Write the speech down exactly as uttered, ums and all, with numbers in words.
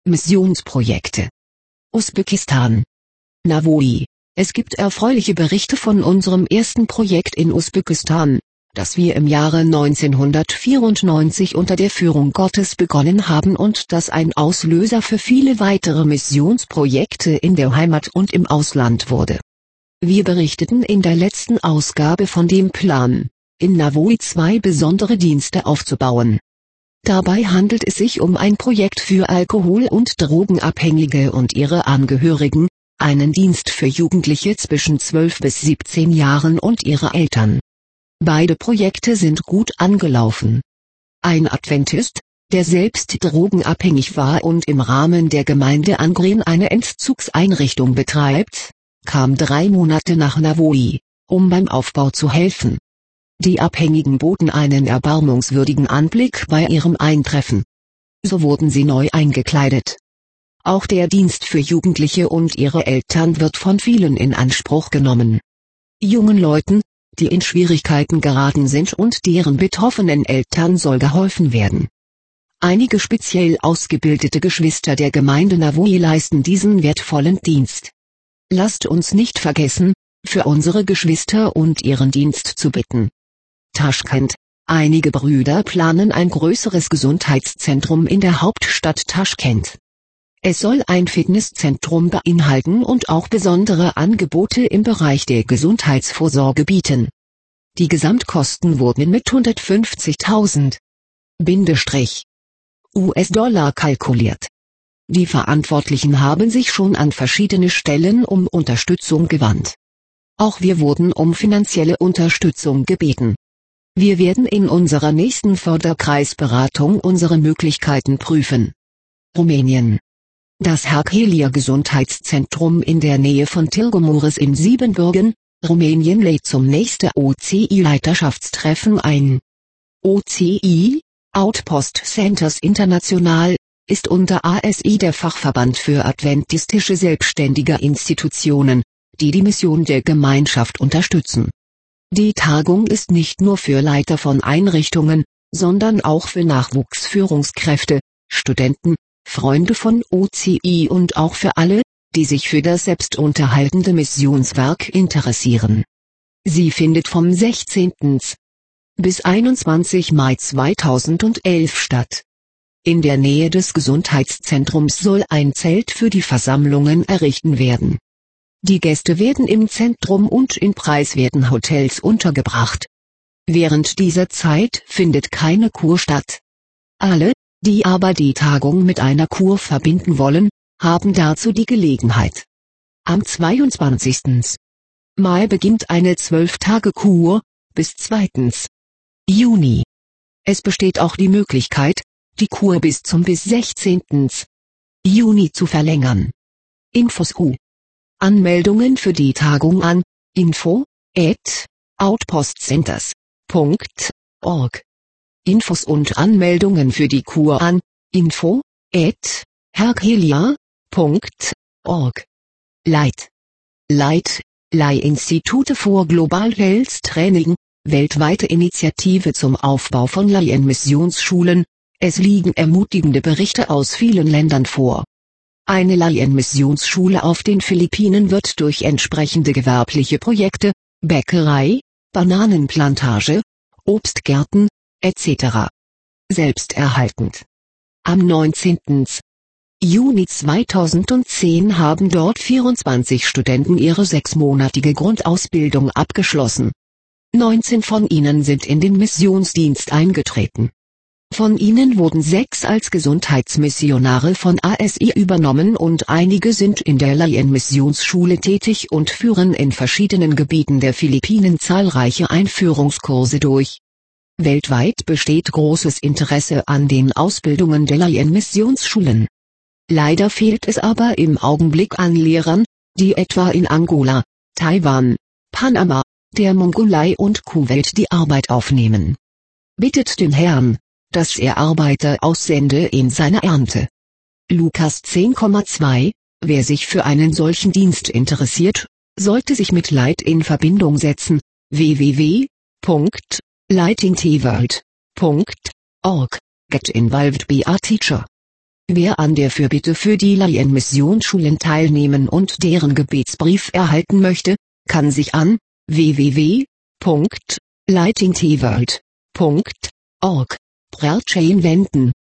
Missionsprojekte. Usbekistan. Navoi. Es gibt erfreuliche Berichte von unserem ersten Projekt in Usbekistan, das wir im Jahre neunzehnhundertvierundneunzig unter der Führung Gottes begonnen haben und das ein Auslöser für viele weitere Missionsprojekte in der Heimat und im Ausland wurde. Wir berichteten in der letzten Ausgabe von dem Plan, in Navoi zwei besondere Dienste aufzubauen. Dabei handelt es sich um ein Projekt für Alkohol- und Drogenabhängige und ihre Angehörigen, einen Dienst für Jugendliche zwischen zwölf bis siebzehn Jahren und ihre Eltern. Beide Projekte sind gut angelaufen. Ein Adventist, der selbst drogenabhängig war und im Rahmen der Gemeinde Angren eine Entzugseinrichtung betreibt, kam drei Monate nach Navoi, um beim Aufbau zu helfen. Die Abhängigen boten einen erbarmungswürdigen Anblick bei ihrem Eintreffen. So wurden sie neu eingekleidet. Auch der Dienst für Jugendliche und ihre Eltern wird von vielen in Anspruch genommen. Jungen Leuten, die in Schwierigkeiten geraten sind und deren betroffenen Eltern soll geholfen werden. Einige speziell ausgebildete Geschwister der Gemeinde Navoi leisten diesen wertvollen Dienst. Lasst uns nicht vergessen, für unsere Geschwister und ihren Dienst zu bitten. Taschkent. Einige Brüder planen ein größeres Gesundheitszentrum in der Hauptstadt Taschkent. Es soll ein Fitnesszentrum beinhalten und auch besondere Angebote im Bereich der Gesundheitsvorsorge bieten. Die Gesamtkosten wurden mit hundertfünfzigtausend U S-Dollar kalkuliert. Die Verantwortlichen haben sich schon an verschiedene Stellen um Unterstützung gewandt. Auch wir wurden um finanzielle Unterstützung gebeten. Wir werden in unserer nächsten Förderkreisberatung unsere Möglichkeiten prüfen. Rumänien. Das Herkelia Gesundheitszentrum in der Nähe von Tilgomores in Siebenbürgen, Rumänien lädt zum nächsten O C I-Leiterschaftstreffen ein. O C I, Outpost Centers International, ist unter A S I der Fachverband für adventistische selbstständige Institutionen, die die Mission der Gemeinschaft unterstützen. Die Tagung ist nicht nur für Leiter von Einrichtungen, sondern auch für Nachwuchsführungskräfte, Studenten, Freunde von O C I und auch für alle, die sich für das selbstunterhaltende Missionswerk interessieren. Sie findet vom sechzehnten bis einundzwanzigsten Mai zweitausendelf statt. In der Nähe des Gesundheitszentrums soll ein Zelt für die Versammlungen errichten werden. Die Gäste werden im Zentrum und in preiswerten Hotels untergebracht. Während dieser Zeit findet keine Kur statt. Alle, die aber die Tagung mit einer Kur verbinden wollen, haben dazu die Gelegenheit. Am zweiundzwanzigsten Mai beginnt eine zwölf-Tage-Kur, bis zweiten Juni. Es besteht auch die Möglichkeit, die Kur bis zum bis sechzehnten Juni zu verlängern. Infos U. Anmeldungen für die Tagung an info at outpostcenters punkt org. Infos und Anmeldungen für die Kur an info at herkelia punkt org. Leit. Leit, Leih-Institute for Global Health Training, weltweite Initiative zum Aufbau von Laienmissionsschulen. Es liegen ermutigende Berichte aus vielen Ländern vor. Eine Laienmissionsschule auf den Philippinen wird durch entsprechende gewerbliche Projekte, Bäckerei, Bananenplantage, Obstgärten, et cetera selbsterhaltend. Am neunzehnten Juni zweitausendzehn haben dort vierundzwanzig Studenten ihre sechsmonatige Grundausbildung abgeschlossen. neunzehn von ihnen sind in den Missionsdienst eingetreten. Von ihnen wurden sechs als Gesundheitsmissionare von A S I übernommen und einige sind in der Laienmissionsschule tätig und führen in verschiedenen Gebieten der Philippinen zahlreiche Einführungskurse durch. Weltweit besteht großes Interesse an den Ausbildungen der Laienmissionsschulen. Leider fehlt es aber im Augenblick an Lehrern, die etwa in Angola, Taiwan, Panama, der Mongolei und Kuwait die Arbeit aufnehmen. Bittet den Herrn, dass er Arbeiter aussende in seiner Ernte. Lukas zehn Komma zwei, wer sich für einen solchen Dienst interessiert, sollte sich mit Light in Verbindung setzen, w w w punkt lightingtworld punkt org. Get involved be a teacher. Wer an der Fürbitte für die Laienmissionsschulen teilnehmen und deren Gebetsbrief erhalten möchte, kann sich an w w w punkt lightingtworld punkt org Prayer Chain wenden.